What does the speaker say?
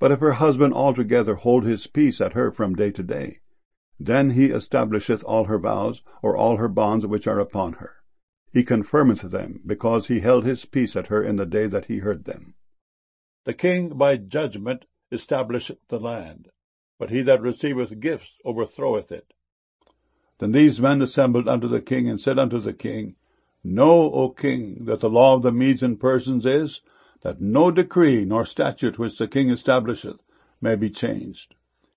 But if her husband altogether hold his peace at her from day to day, then he establisheth all her vows, or all her bonds which are upon her. He confirmeth them, because he held his peace at her in the day that he heard them. The king by judgment establisheth the land, but he that receiveth gifts overthroweth it. Then these men assembled unto the king, and said unto the king, Know, O king, that the law of the Medes and Persians is, that no decree nor statute which the king establisheth may be changed.